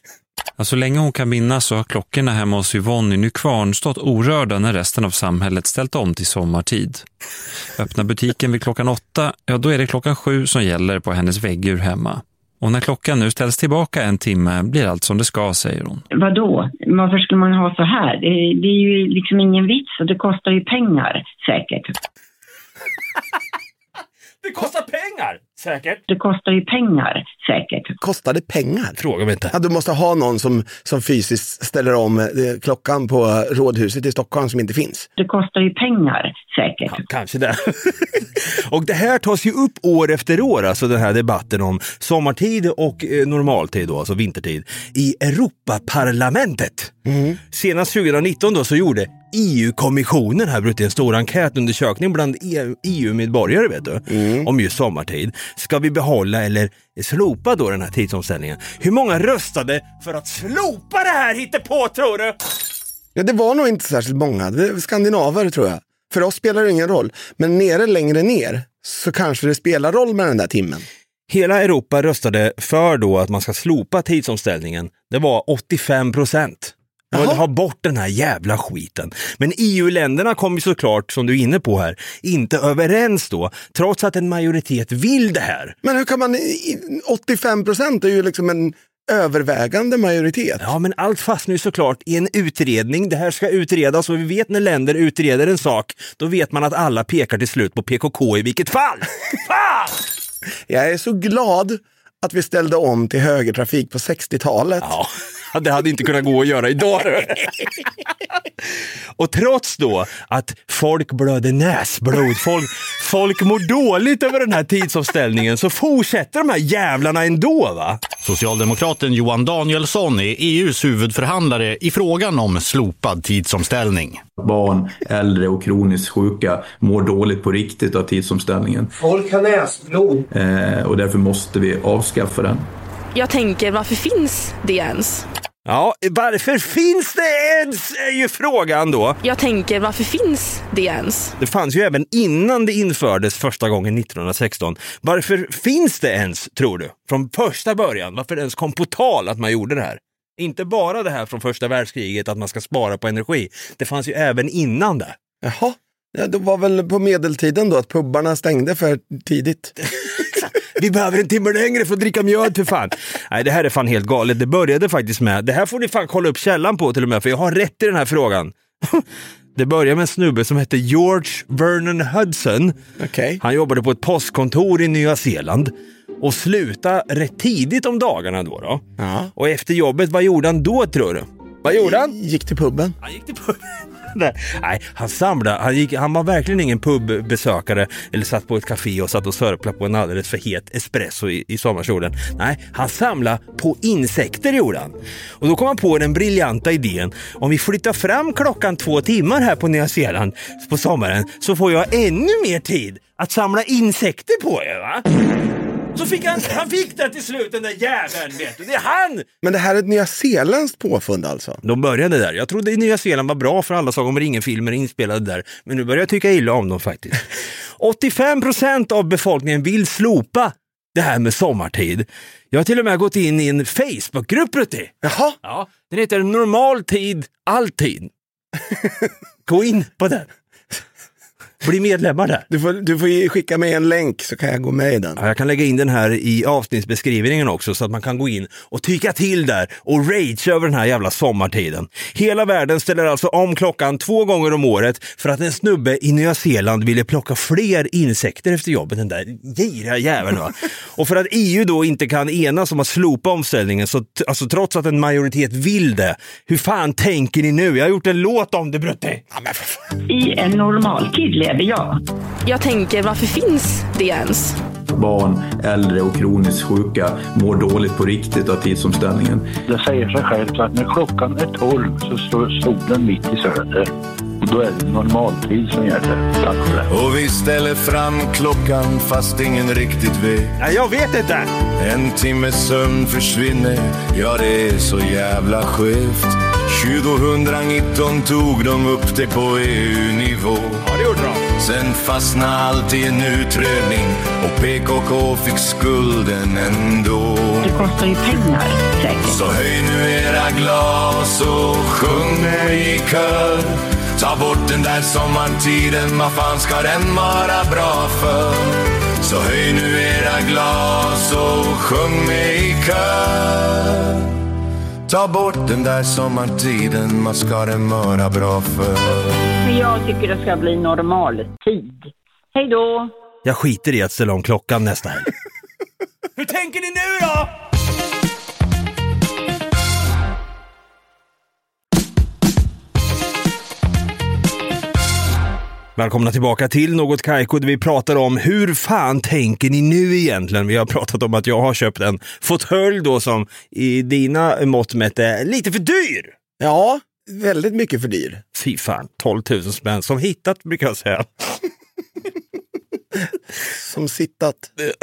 Ja, så länge hon kan minnas så har klockorna hemma hos Yvonne i Nykvarn stått orörda när resten av samhället ställt om till sommartid. Öppna butiken vid klockan åtta, ja då är det klockan sju som gäller på hennes väggur hemma. Och när klockan nu ställs tillbaka en timme blir allt som det ska, säger hon. Vadå? Varför skulle man ha så här? Det, det är ju liksom ingen vits och det kostar ju pengar, säkert. Det kostar pengar, säkert. Det kostar ju pengar, säkert. Kostar det pengar? Fråga mig inte. Ja, du måste ha någon som, som fysiskt ställer om eh, klockan på Rådhuset i Stockholm som inte finns. Det kostar ju pengar, säkert. Ja, kanske det. Och det här tas ju upp år efter år, alltså den här debatten om sommartid och eh, normaltid då, alltså vintertid, i Europaparlamentet. Mm. Senast tjugonitton då så gjorde E U-kommissionen här brutit en stor enkätundersökning bland E U-medborgare, vet du, mm. om just sommartid. Ska vi behålla eller slopa då den här tidsomställningen? Hur många röstade för att slopa det här hittepå, tror du? Ja, det var nog inte särskilt många. Det är skandinaver, tror jag. För oss spelar det ingen roll. Men nere längre ner så kanske det spelar roll med den där timmen. Hela Europa röstade för då att man ska slopa tidsomställningen. Det var åttiofem procent. Man vill ha bort den här jävla skiten. Men E U-länderna kom ju såklart, som du är inne på här, inte överens då, trots att en majoritet vill det här. Men hur kan man... åttiofem procent är ju liksom en övervägande majoritet. Ja, men allt fastnar ju såklart i en utredning. Det här ska utredas och vi vet när länder utreder en sak, då vet man att alla pekar till slut på P K K i vilket fall. Fan! Jag är så glad att vi ställde om till högertrafik på sextiotalet. Ja. Det hade inte kunnat gå att göra idag. Och trots då att folk blöder näsblod, folk, folk mår dåligt över den här tidsomställningen, så fortsätter de här jävlarna ändå, va? Socialdemokraten Johan Danielsson är E U:s huvudförhandlare i frågan om slopad tidsomställning. Barn, äldre och kroniskt sjuka mår dåligt på riktigt av tidsomställningen. Folk har näsblod. Eh, och därför måste vi avskaffa den. Jag tänker, varför finns det ens? Ja, varför finns det ens är ju frågan då. Jag tänker, varför finns det ens? Det fanns ju även innan det infördes första gången nittonhundrasexton. Varför finns det ens, tror du? Från första början, varför det ens kom på tal att man gjorde det här? Inte bara det här från första världskriget att man ska spara på energi. Det fanns ju även innan det. Jaha, ja, det var väl på medeltiden då att pubbarna stängde för tidigt. Vi behöver en timme längre för att dricka mjöd, för fan. Nej, det här är fan helt galet. Det började faktiskt med, det här får ni fan kolla upp källan på till och med, för jag har rätt i den här frågan. Det började med en snubbe som hette George Vernon Hudson. Okay. Han jobbade på ett postkontor i Nya Zeeland och slutade rätt tidigt om dagarna då. då. Ja. Och efter jobbet, vad gjorde han då, tror du? Vad gjorde han? Gick till pubben. Han gick till pubben. Nej, han samlade, han, gick, han var verkligen ingen pubbesökare eller satt på ett café och satt och sörplade på en alldeles för het espresso i, i sommarsolen. Nej, han samlade på insekter, gjorde han. Och då kom han på den briljanta idén: om vi flyttar fram klockan två timmar här på Nya Zeeland på sommaren, så får jag ännu mer tid att samla insekter på er, va? Så fick han, han fick det till slut, den där jäveln, vet du. Det är han! Men det här är ett Nya Zeelands påfund alltså? De började där. Jag trodde Nya Zeeland var bra för alla Sagan om ringen-filmer inspelade där. Men nu börjar jag tycka illa om dem faktiskt. åttiofem procent av befolkningen vill slopa det här med sommartid. Jag har till och med gått in i en Facebookgrupp, Brutti. Jaha? Ja, den heter Normal tid, alltid. Gå in på den. Bli medlemmar där. Du får, du får skicka mig en länk så kan jag gå med i den. Ja, jag kan lägga in den här i avsnittsbeskrivningen också, så att man kan gå in och tycka till där och rage över den här jävla sommartiden. Hela världen ställer alltså om klockan två gånger om året för att en snubbe i Nya Zeeland ville plocka fler insekter efter jobbet, den där giriga jäveln, va? Och för att E U då inte kan enas om att slopa omställningen, så t- alltså trots att en majoritet vill det, hur fan tänker ni nu? Jag har gjort en låt om det, Brutti. Ja, men för fan. I en normaltid lever jag. Jag tänker, varför finns det ens? Barn, äldre och kroniskt sjuka mår dåligt på riktigt av tidsomställningen. Det säger sig självt att när klockan är tolv så står solen mitt i söder. Och då är det normaltid som gäller. Tack för det. Och vi ställer fram klockan fast ingen riktigt vet. Ja, jag vet inte. En timme sömn försvinner, ja det är så jävla skevt. tjugonitton tog de upp det på E U-nivå. Ja, det gjorde de. Sen fastnade allt i en utredning och P K K fick skulden ändå. Det kostar ju pengar, säkert. Så höj nu era glas och sjung med i kör. Ta bort den där sommartiden, vad fan ska den vara bra för? Så höj nu era glas och sjung med i kör. Ta bort den där sommartiden, vad ska den vara bra för? Jag tycker det ska bli normaltid. Hej då! Jag skiter i att ställa om klockan nästa helg. Hur tänker ni nu då? Välkomna tillbaka till Något Kaiko där vi pratar om hur fan tänker ni nu egentligen? Vi har pratat om att jag har köpt en fåtölj då som i dina mått mätt är lite för dyr. Ja, väldigt mycket för dyr. Fy fan, tolv tusen spänn som hittat brukar jag säga. Som sittat.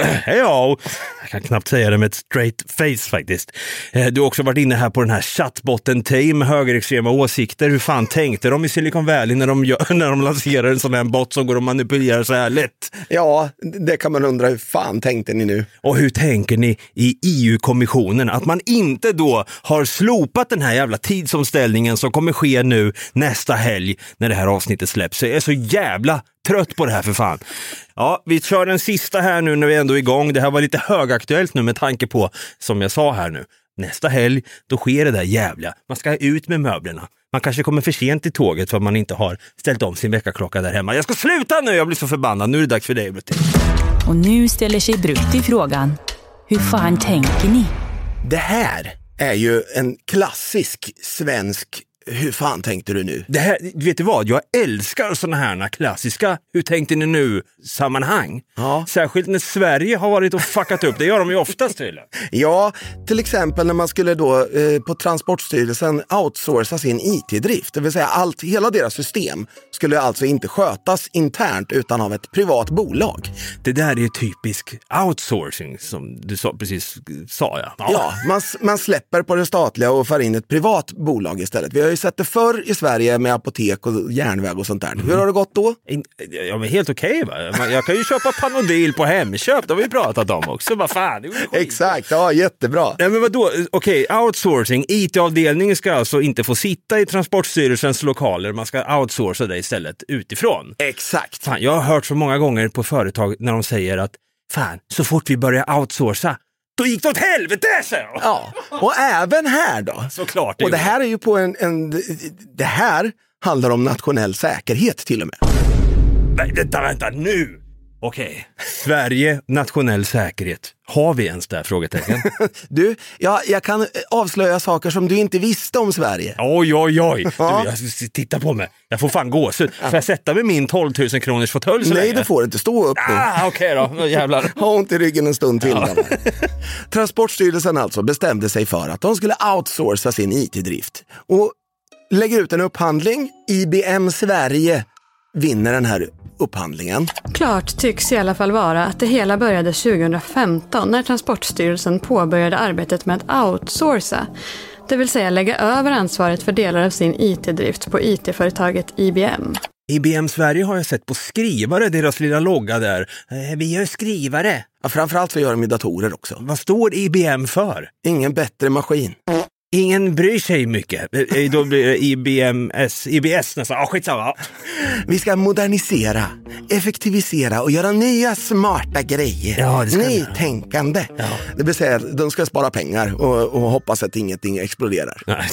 Ja, jag kan knappt säga det med ett straight face faktiskt. Du har också varit inne här på den här chattbotten Tame med högerextrema åsikter. Hur fan tänkte de i Silicon Valley när de, gör, när de lanserar en sån här bot som går att manipulera så här lätt? Ja, det kan man undra. Hur fan tänkte ni nu? Och hur tänker ni i E U-kommissionen att man inte då har slopat den här jävla tidsomställningen som kommer ske nu nästa helg när det här avsnittet släpps? Så jag är så jävla trött på det här för fan. Ja, vi kör den sista här nu när vi ändå är igång. Det här var lite högaktuellt nu med tanke på, som jag sa här nu, nästa helg, då sker det där jävla. Man ska ut med möblerna. Man kanske kommer för sent till tåget för att man inte har ställt om sin veckaklocka där hemma. Jag ska sluta nu, jag blir så förbannad. Nu är det dags för dig, Brutti. Och nu ställer sig Brutti frågan, hur fan tänker ni? Det här är ju en klassisk svensk hur fan tänkte du nu? Det här, vet du vad? Jag älskar såna här klassiska hur tänkte ni nu sammanhang. Ja. Särskilt när Sverige har varit och fuckat upp. Det gör de ju oftast till. Ja, till exempel när man skulle då eh, på Transportstyrelsen outsourca sin I T-drift. Det vill säga allt, hela deras system skulle alltså inte skötas internt utan av ett privat bolag. Det där är ju typisk outsourcing som du sa, precis sa jag. Ja, ja man, man släpper på det statliga och får in ett privat bolag istället. Vi har ju sett det förr i Sverige med apotek och järnväg och sånt där. Mm. Hur har det gått då? Ja, men helt okej okay, va? Jag kan ju köpa Panodil på Hemköp, det har vi pratat om också. Vad fan, det är exakt, ja, jättebra. Nej, men vadå? Okej, okay, outsourcing. I T-avdelningen ska alltså inte få sitta i Transportstyrelsens lokaler. Man ska outsourca det istället utifrån. Exakt. Fan, jag har hört så många gånger på företag när de säger att fan, så fort vi börjar outsourca då gick det åt helvete, så. Ja, och även här då. Såklart. Det och det här är ju på en, en... Det här handlar om nationell säkerhet till och med. Nej, vänta, vänta, nu! Okej, okay. Sverige, nationell säkerhet. Har vi ens där, frågetecken? Du, ja, jag kan avslöja saker som du inte visste om Sverige. Oj, oj, oj. Ja. Du, jag, titta på mig. Jag får fan gåsut. Får jag sätta med min tolv tusen kronors fåtölj så Nej, länge? det får inte. Stå upp nu. Ah, okej okay då. Jävlar. Ha ont i ryggen en stund till. Ja. Transportstyrelsen alltså bestämde sig för att de skulle outsourca sin I T-drift. Och lägger ut en upphandling. I B M Sverige vinner den här upphandlingen. Klart tycks i alla fall vara att det hela började tjugohundrafemton när Transportstyrelsen påbörjade arbetet med att outsourca. Det vill säga lägga över ansvaret för delar av sin I T-drift på I T-företaget I B M. I B M Sverige har jag sett på skrivare, deras lilla logga där. Eh, vi gör skrivare. Ja, framförallt så gör de datorer också. Vad står I B M för? Ingen bättre maskin. Ingen bryr sig mycket. Då blir det I B M S, I B S nästan. Ja, skitsamma. Vi ska modernisera, effektivisera och göra nya smarta grejer. Ja, det ska Nytänkande. Ja. Det vill säga att de ska spara pengar och, och hoppas att ingenting exploderar. Nej.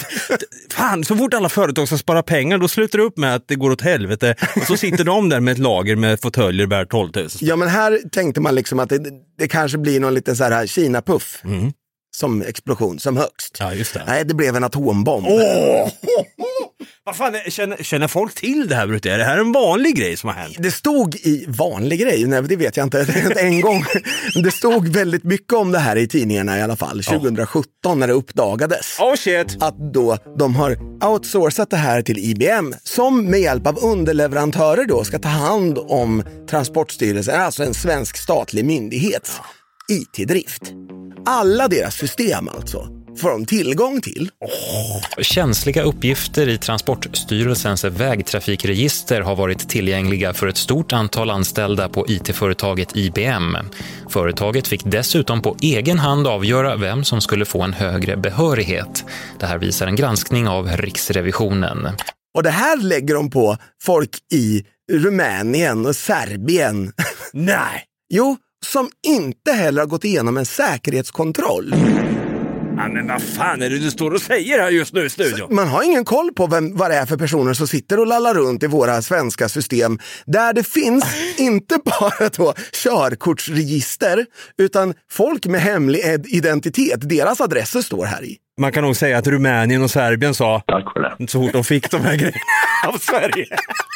Fan, så fort alla företag ska spara pengar då slutar det upp med att det går åt helvete. Och så sitter de där med ett lager med fåtöljer värt tolv tusen. Ja, men här tänkte man liksom att det, det kanske blir någon liten så här Kina-puff. Mm. Som explosion, som högst. Ja, just det. Nej, det blev en atombomb. Åh! Vad fan, känner, känner folk till det här, Brutte? Är det här en vanlig grej som har hänt? Det stod i vanlig grej, nej det vet jag inte, en gång. Det stod väldigt mycket om det här i tidningarna i alla fall, tjugohundrasjutton oh. när det uppdagades. Oh shit! Att då de har outsourcat det här till I B M, som med hjälp av underleverantörer då ska ta hand om Transportstyrelsen, alltså en svensk statlig myndighets I T-drift. Alla deras system alltså får de tillgång till. Oh. Känsliga uppgifter i Transportstyrelsens vägtrafikregister har varit tillgängliga för ett stort antal anställda på I T-företaget I B M. Företaget fick dessutom på egen hand avgöra vem som skulle få en högre behörighet. Det här visar en granskning av Riksrevisionen. Och det här lägger de på folk i Rumänien och Serbien. Nej! Jo, som inte heller har gått igenom en säkerhetskontroll. Ja, men vad fan är det du står och säger här just nu i studion? Man har ingen koll på vem, vad det är för personer som sitter och lallar runt i våra svenska system. Där det finns inte bara då körkortsregister utan folk med hemlig identitet. Deras adresser står här i. Man kan nog säga att Rumänien och Serbien sa tack för det. Så fort de fick de här grejerna av Sverige.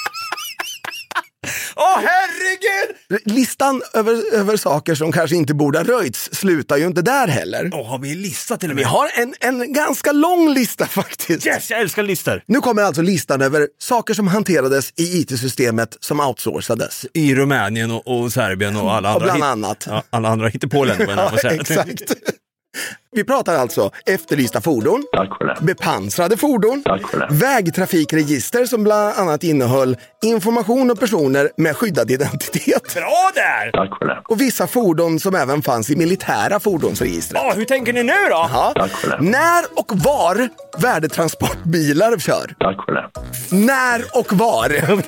Åh, oh, herregud! Listan över, över saker som kanske inte borde ha röjts slutar ju inte där heller. Åh, oh, har vi en lista till och med? Vi har en, en ganska lång lista faktiskt. Yes, jag älskar listor. Nu kommer alltså listan över saker som hanterades i I T-systemet som outsourcades. I Rumänien och, och Serbien och alla andra. Och bland annat. Ja, alla andra hittar på länder. Ja, exakt. Vi pratar alltså efterlysta fordon, tack för det. Bepansrade fordon, tack för det. Vägtrafikregister som bland annat innehöll information om personer med skyddad identitet. Bra där! Tack för det. Och vissa fordon som även fanns i militära fordonsregistret. Ja, hur tänker ni nu då? Ja. Tack för det. När och var värdetransportbilar kör. Tack för det. När och var.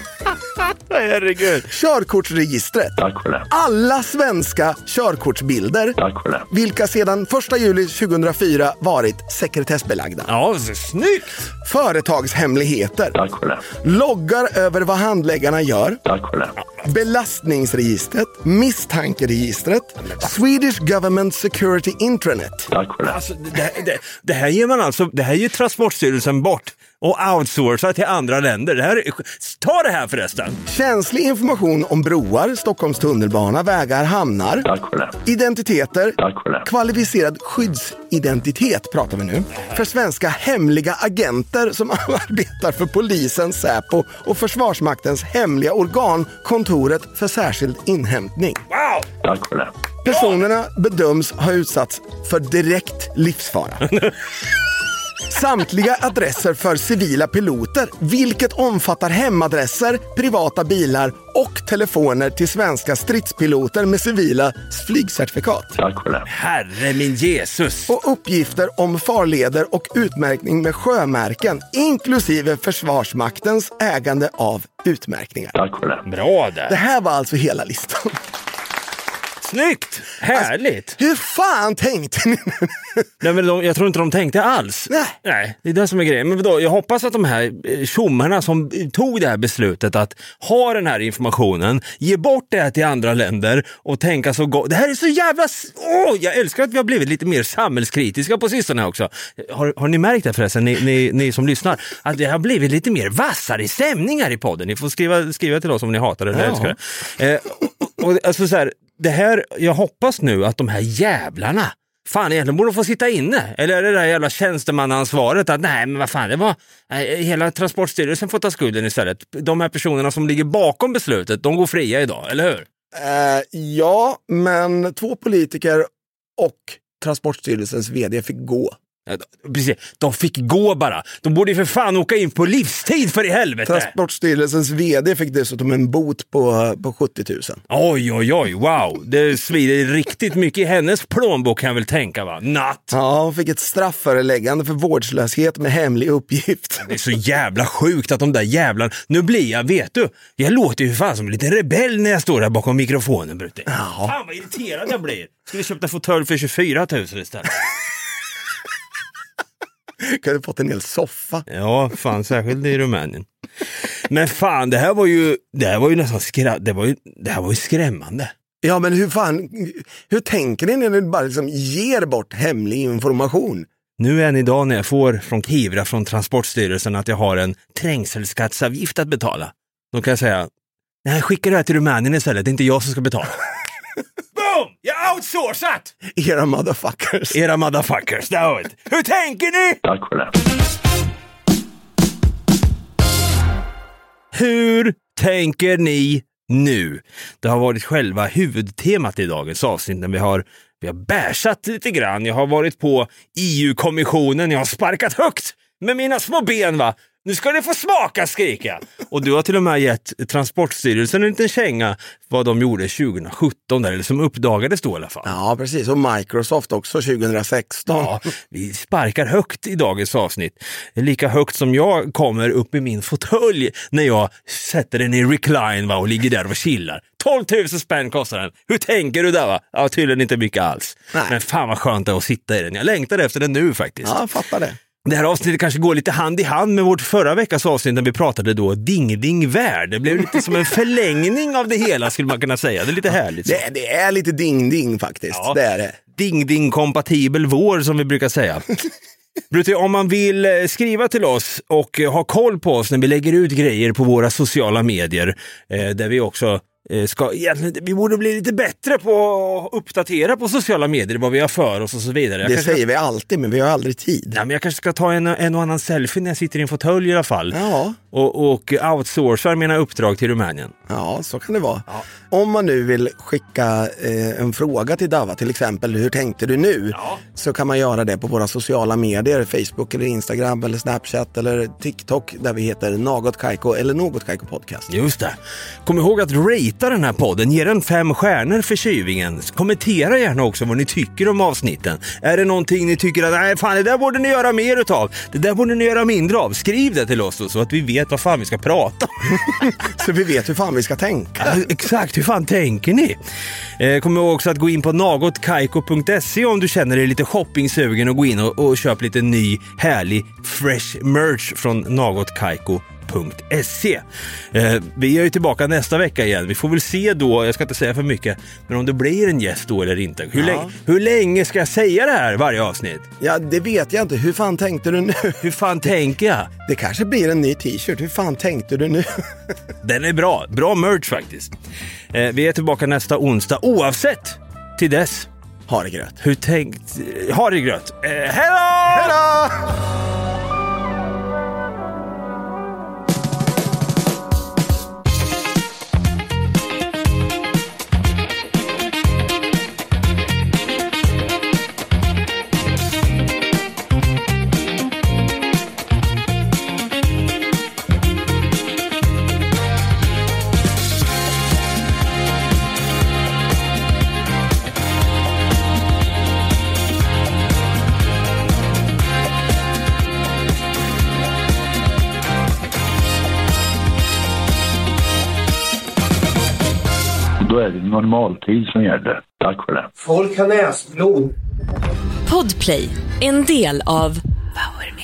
Herregud. Körkortsregistret. Tack för det. Alla svenska körkortsbilder. Tack för det. Vilka sedan första juli tjugohundrafyra varit sekretessbelagda. Ja, så snyggt. Företagshemligheter. Tack för det. Loggar över vad handläggarna gör. Tack för det. Belastningsregistret, misstankeregistret, Swedish Government Security Intranet. Tack för det. Alltså, det, det, det här ger man alltså, det här ger Transportstyrelsen bort och outsourcar till andra länder. Det här är, ta det här förresten. Känslig information om broar, Stockholms tunnelbana, vägar, hamnar. Tack för det. Identiteter. Tack för det. Kvalificerad skyddsidentitet pratar vi nu. För svenska hemliga agenter som arbetar för polisen, Säpo och Försvarsmaktens hemliga organ, Kontoret för särskild inhämtning. Wow! Tack för det. Personerna bedöms ha utsatts för direkt livsfara. Samtliga adresser för civila piloter, vilket omfattar hemadresser, privata bilar och telefoner till svenska stridspiloter med civila flygcertifikat. Tack för det. Herre min Jesus. Och uppgifter om farleder och utmärkning med sjömärken, inklusive Försvarsmaktens ägande av utmärkningar. Tack för det. Bra där. Det här var alltså hela listan. Snyggt! Härligt! Alltså, hur fan tänkte ni? Nej, men de, jag tror inte de tänkte alls. Nej. Nej, det är det som är grejen. Men vadå, jag hoppas att de här tjommarna som tog det här beslutet att ha den här informationen, ge bort det här till andra länder och tänka så gott. Det här är så jävla... Åh, jag älskar att vi har blivit lite mer samhällskritiska på sistone också. Har, har ni märkt det förresten, ni, ni, ni som lyssnar? Att det har blivit lite mer vassare stämningar i podden. Ni får skriva, skriva till oss om ni hatar det eller Ja. älskar det. Eh, och, och, alltså så här... Det här, jag hoppas nu att de här jävlarna, fan egentligen borde få sitta inne. Eller är det där jävla tjänstemannaansvaret att nej men vad fan, det var, nej, hela Transportstyrelsen får ta skulden istället. De här personerna som ligger bakom beslutet, de går fria idag, eller hur? Eh, ja, men två politiker och Transportstyrelsens vd fick gå. Ja, precis, de fick gå bara. De borde ju för fan åka in på livstid för i helvete. Transportstyrelsens vd fick dessutom en bot på, på sjuttio tusen. Oj, oj, oj, wow. Det svider riktigt mycket i hennes plånbok kan jag väl tänka, va? Natt. Ja, hon fick ett straffföreläggande för vårdslöshet med hemlig uppgift. Det är så jävla sjukt att de där jävlarna... Nu blir jag, vet du, jag låter ju fan som en liten rebell när jag står där bakom mikrofonen, Brutte. Ja. Fan vad irriterad jag blir. Ska vi köpa en fåtölj för tjugofyra tusen istället? Kan du fått en hel soffa? Ja, fan, särskilt i Rumänien. Men fan, det här var ju, det här var ju nästan skra, det var ju, det här var ju skrämmande. Ja, men hur fan, hur tänker ni när ni bara liksom ger bort hemlig information? Nu än idag när jag får från Kivra från Transportstyrelsen att jag har en trängselskattsavgift att betala. Då kan jag säga, nej, skicka det här till Rumänien istället, det är inte jag som ska betala. Boom! Jag har outsourcat! Era motherfuckers. Era motherfuckers, do it. Hur tänker ni? Tack för det. Hur tänker ni nu? Det har varit själva huvudtemat i dagens avsnitt när vi har, vi har bärsat lite grann. Jag har varit på E U-kommissionen, jag har sparkat högt med mina små ben, va? Nu ska ni få smaka, skrika. Och du har till och med gett Transportstyrelsen en liten känga vad de gjorde tjugohundrasjutton där, eller som uppdagades då i alla fall. Ja, precis. Och Microsoft också tjugohundrasexton. Ja, vi sparkar högt i dagens avsnitt. Lika högt som jag kommer upp i min fåtölj när jag sätter den i recline, va, och ligger där och chillar. tolv tusen spänn kostar den. Hur tänker du där, va? Ja, tydligen inte mycket alls. Nej. Men fan vad skönt att sitta i den. Jag längtar efter den nu faktiskt. Ja, jag fattar det. Det här avsnittet kanske går lite hand i hand med vårt förra veckas avsnitt när vi pratade då ding-ding-värld. Det blev lite som en förlängning av det hela, skulle man kunna säga. Det är lite härligt. Det, det är lite ding-ding faktiskt. Ja, det är det. Ding-ding-kompatibel vår, som vi brukar säga. Brutti, om man vill skriva till oss och ha koll på oss när vi lägger ut grejer på våra sociala medier, eh, där vi också Ska, vi borde bli lite bättre på att uppdatera på sociala medier vad vi har för oss och så vidare. Jag det kanske... säger vi alltid, men vi har aldrig tid. Ja, men jag kanske ska ta en, en och annan selfie när jag sitter i en fåtölj i alla fall. Ja. Och, och outsourcar mina uppdrag till Rumänien. Ja, så kan det vara. Ja. Om man nu vill skicka eh, en fråga till Dava, till exempel, hur tänkte du nu? Ja. Så kan man göra det på våra sociala medier, Facebook eller Instagram eller Snapchat eller TikTok, där vi heter Något Kaiko eller Något Kaiko Podcast. Just det. Kom ihåg att rate den här podden, ge den fem stjärnor för tjuvingen. Kommentera gärna också vad ni tycker om avsnitten. Är det någonting ni tycker att nej fan, det där borde ni göra mer utav, det där borde ni göra mindre av, skriv det till oss då, så att vi vet vad fan vi ska prata om. Så vi vet hur fan vi ska tänka. Ja, exakt, hur fan tänker ni? Eh, kom ihåg också att gå in på något kaiko punkt se om du känner dig lite shoppingsugen, och gå in och, och köp lite ny härlig fresh merch från Något Kaiko punkt se. Eh, vi är ju tillbaka nästa vecka igen. Vi får väl se då, jag ska inte säga för mycket, men om det blir en gäst då eller inte. Hur, ja. länge, hur länge ska jag säga det här varje avsnitt? Ja, det vet jag inte. Hur fan tänkte du nu? Hur fan tänker jag? Det kanske blir en ny t-shirt. Hur fan tänkte du nu? Den är bra. Bra merch faktiskt. Eh, vi är tillbaka nästa onsdag oavsett. Till dess. Ha det gröt. Hur tänkt? Ha det gröt. Eh, hej då! Hej då! Då är det normaltid som gäller. Tack för det. Folk har näsblod. Podplay, en del av Power